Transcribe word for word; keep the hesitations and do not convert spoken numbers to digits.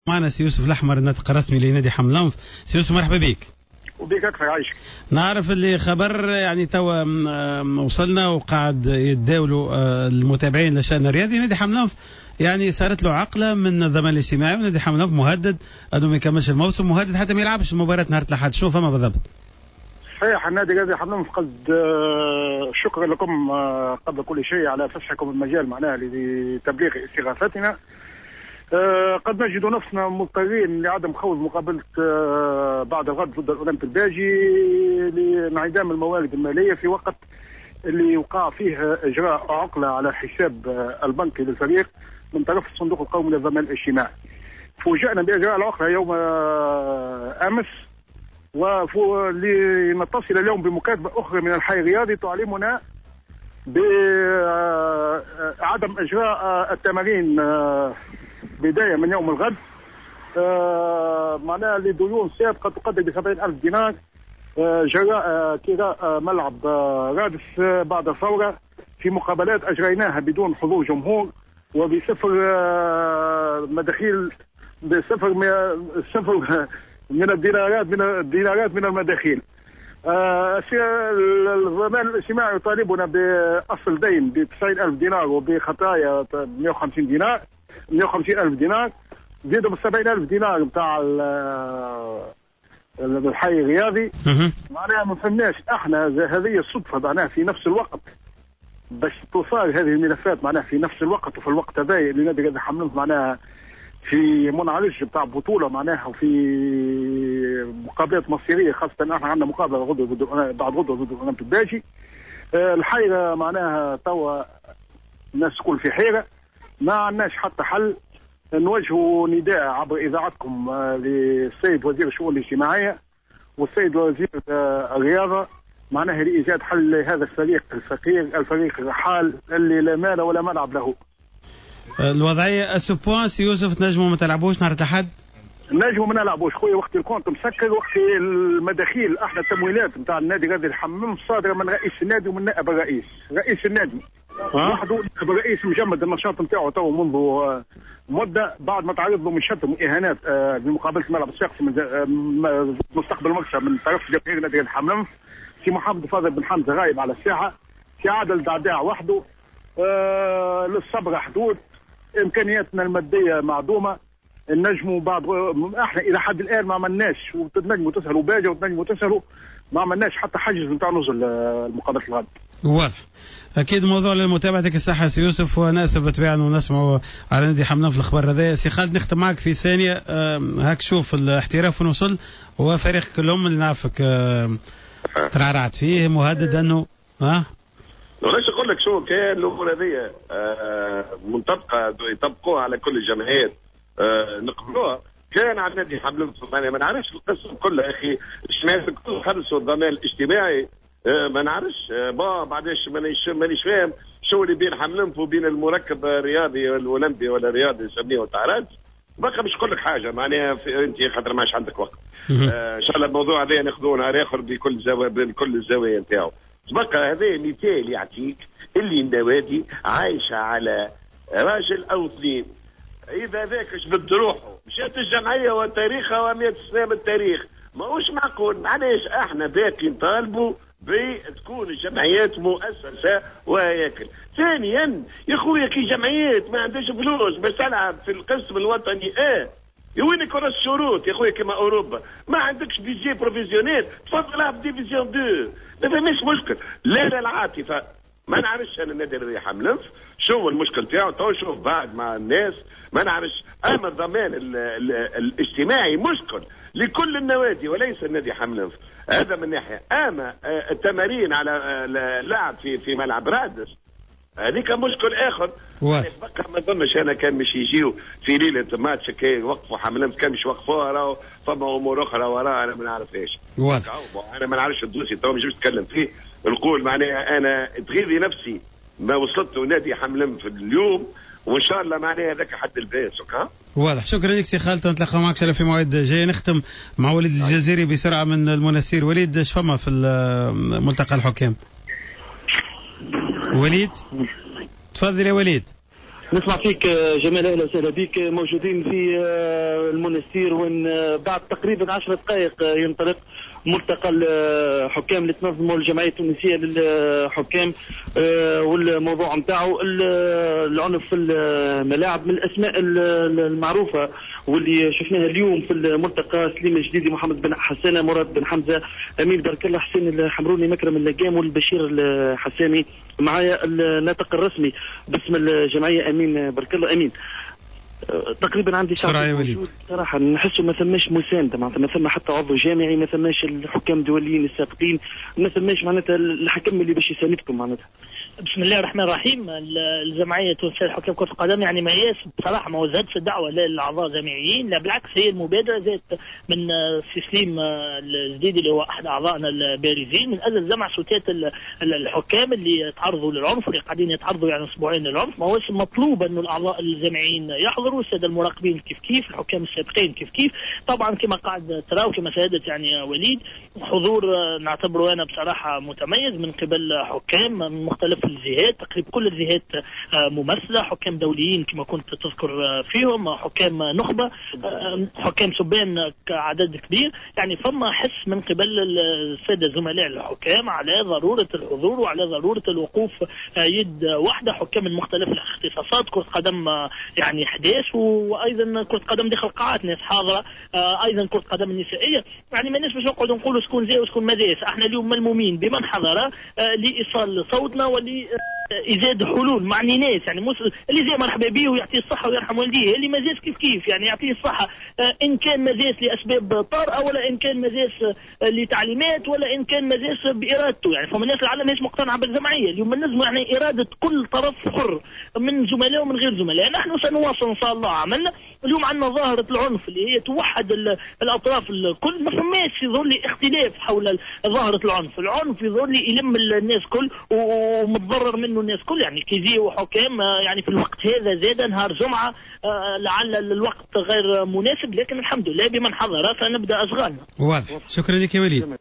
معنا سي يوسف الأحمر الناطق الرسمي لنادي حمل الأنف. سي يوسف مرحبا بك. وبيك أكثر عايشك. نعرف اللي خبر يعني توا وصلنا وقاعد يتداولوا المتابعين للشأن الرياضي. نادي حمل الأنف يعني صارت له عقلة من الضمان الاجتماعي، ونادي حمل الأنف مهدد أنه ما يكملش الموسم، مهدد حتى ما يلعبش المباراة نهار الأحد. شنو فما بالضبط؟ صحيح، النادي الذي حمل الأنف قد شكرا لكم قبل كل شيء على فسحكم المجال معناها لتبليغ استغاثتنا. أه قد نجد نفسنا مضطرين لعدم خوض مقابلة أه بعد الغد ضد الأولمبي الباجي لانعدام الموارد المالية في وقت اللي وقع فيه إجراء عقلة على حساب أه البنكي للفريق من طرف الصندوق القومي للضمان الاجتماعي. فوجئنا بإجراء العقلة يوم أه أمس، ولنتصل اليوم بمكاتبة أخرى من الحي الرياضي تعلمنا بعدم إجراء التمارين أه بداية من يوم الغد آه معناها لديون سابقة تقدر بسبعين ألف دينار آه جراء آه كراء آه ملعب آه رادس آه بعد الثورة في مقابلات أجريناها بدون حضور جمهور وبصفر آه مداخيل بصفر صفر من الدينارات من الدينارات من المداخيل. آه الضمان الاجتماعي يطالبنا بأصل دين ب تسعين ألف دينار وبخطايا مئة وخمسين دينار مئة وخمسين ألف دينار زيدوا ب سبعين ألف دينار بتاع الحي الرياضي. معناها ما فهمناش احنا هذه الصدفه معناها في نفس الوقت باش توصل هذه الملفات معناها في نفس الوقت وفي الوقت هذا اللي نادي غادي حمل معناها في منعرج بتاع بطوله معناها وفي مقابلات مصيريه، خاصه احنا عندنا مقابله غدوه بعد غدوه ضد الأولمبي الباجي. الحيره معناها توا الناس الكل في حيره، ما عندناش حتى حل. نوجهوا نداء عبر اذاعتكم للسيد وزير الشؤون الاجتماعيه والسيد وزير الرياضه معناها لايجاد حل لهذا الفريق الفقير، الفريق الرحال اللي لا مال ولا ملعب له. الوضعيه اسبوان سي يوسف تنجموا ما تلعبوش نهار الاحد؟ نجموا ما نلعبوش خويا، وقت الكونت مسكر، وقت المداخيل احنا التمويلات نتاع النادي غادي الحمام صادره من رئيس النادي ومن نائب الرئيس. رئيس النادي وحده الرئيس مجمد النشاط نتاعو تو منذ مده بعد ما تعرض له من شتم واهانات بمقابله الملعب الشخصي من مستقبل المكسب من طرف جماهير نادي الحمام. سي محمد فاضل بن حمزه غايب على الساحه، سي عادل دعداع وحده. آه للصبر حدود، امكانياتنا الماديه معدومه. النجموا بعض احنا الى حد الان ما عملناش، وتنجموا تسهلوا باجه وتنجموا تسهلوا ما عملناش حتى حجز نتاع نزل المقابله الغد. واضح. اكيد موضوع لمتابعتك الصحه سي يوسف، وناسف بالطبيعه انه نسمعوا على نادي حمل الأنف في الاخبار هذا. سي خالد نختم معك في ثانيه. هاك شوف الاحتراف ونوصل هو فريق كلهم اللي نعرفك ترعرعت فيه مهدد انه ها ليش اقول لك شو كان الامور هذه منطبقه يطبقوها على كل الجماهير آه نقبلوها. كان على نادي حمل الأنف ما نعرفش القسم كله يا اخي الشمال الكل خلصوا الضمان الاجتماعي. آه ما نعرفش آه با بعدش مانيش فاهم شو اللي بين حمل الأنف وبين المركب الرياضي الاولمبي ولا الرياضي يسميه تعرض. بقى مش كل حاجه معناها انت خاطر ماش عندك وقت. آه ان شاء الله الموضوع هذا ناخذوه نهار اخر بكل زاويه بكل الزوايا نتاعو. بقى هذا مثال يعطيك اللي النوادي عايشه على راجل او اثنين. اذا ذاك جبد روحه مشات الجمعيه وتاريخها ومئة سنه من التاريخ ماهوش معقول. علاش احنا باقي نطالبوا بتكون الجمعيات مؤسسه وهياكل. ثانيا يا خويا كي جمعيات ما عندهاش فلوس باش تلعب في القسم الوطني اه وينك راس الشروط يا خويا كما اوروبا ما عندكش بيجي بروفيزيونيل تفضل العب ديفيزيون اثنين ما فماش مشكل. لا لا العاطفه ما نعرفش انا النادي اللي حمل الأنف شو المشكل تاعو تو شوف بعد مع الناس ما نعرفش. اما الضمان ال ال الاجتماعي مشكل لكل النوادي وليس النادي حمل الأنف. هذا من ناحيه. اما التمارين على لعب في في ملعب رادس هذيك مشكل اخر. بقى ما ظنش انا كان مش يجيو في ليله ماتش كي وقفوا حمل الأنف كان مش وقفوها راهو فما امور اخرى وراها انا ما نعرف ايش. انا ما نعرفش الدوسي تو مش نتكلم فيه نقول معناها انا تغيظي نفسي ما وصلت نادي حمل الأنف اليوم وان شاء الله معناها هذاك حد الباس. واضح. شكرا لك سي خالد، نتلاقى معك شرف في موعد جاي. نختم مع وليد الجزيري بسرعه من المنسير. وليد شفما في ملتقى الحكام؟ وليد تفضل يا وليد. نسمع فيك جمال، اهلا وسهلا بك. موجودين في المنستير وين بعد تقريبا عشر دقائق ينطلق ملتقى الحكام اللي تنظموا الجمعيه التونسيه للحكام، والموضوع نتاعو العنف في الملاعب. من الاسماء المعروفه واللي شفناها اليوم في الملتقى سليم الجديدي، محمد بن حسانه، مراد بن حمزه، امين بارك الله، حسين الحمروني، مكرم اللقام، والبشير الحسامي. معايا الناطق الرسمي باسم الجمعيه امين بارك الله. امين، تقريبا عندي ساعه صراحه نحسوا ما ثماش مسانده، معناتها ما ثم حتى عضو جامعي، ما ثماش الحكام الدوليين السابقين، ما ثماش معناتها الحكم اللي باش يساندكم. معناتها بسم الله الرحمن الرحيم. الجمعيه التونسيه لحكام كره القدم يعني ما هياش بصراحه ما وزعتش الدعوه لا للاعضاء جامعيين، لا بالعكس هي المبادره جات من سي سليم الجديدي اللي هو احد اعضائنا البارزين من اجل جمع ستات الحكام اللي تعرضوا للعنف، اللي قاعدين يتعرضوا يعني اسبوعين للعنف. ما هوش مطلوب انه الاعضاء الجامعيين يحضروا، الساده المراقبين كيف كيف، الحكام السابقين كيف كيف. طبعا كما قاعد ترى وكما شاهدت يعني وليد، حضور نعتبره انا بصراحه متميز من قبل حكام من مختلف الجهات، تقريبا كل الجهات ممثله، حكام دوليين كما كنت تذكر فيهم، حكام نخبه، حكام سبان كعدد كبير. يعني فما حس من قبل الساده زملاء الحكام على ضروره الحضور وعلى ضروره الوقوف يد واحده، حكام من مختلف الاختصاصات، كره قدم يعني حداث، وايضا كره قدم داخل قاعات ناس حاضره، ايضا كره قدم النسائيه. يعني ما ناس باش نقعدوا نقولوا شكون جاي وشكون ما جايش، احنا اليوم ملمومين بمن حضر لايصال صوتنا ولي إزاد حلول معني ناس. يعني اللي زي مرحبا به ويعطيه الصحة ويرحم والديه، اللي ما زاش كيف كيف يعني يعطيه الصحة، إن كان ما زاش لأسباب طارئة، ولا إن كان ما زاش لتعليمات، ولا إن كان ما زاش بإرادته. يعني فما الناس العالم مش مقتنعة بالجمعية اليوم، النجم يعني إرادة كل طرف حر من زملاء ومن غير زملاء. نحن سنواصل إن شاء الله عملنا. اليوم عندنا ظاهرة العنف اللي هي توحد الأطراف الكل، ما فماش يظهر لي اختلاف حول ظاهرة العنف. العنف يظهر لي يلم الناس كل ومتضرر منه الناس كل. يعني كيجيو حكام يعني في الوقت هذا زاد نهار جمعة، لعل الوقت غير مناسب، لكن الحمد لله بمن حضر فنبدأ أشغالنا. واضح. شكرا لك يا وليد.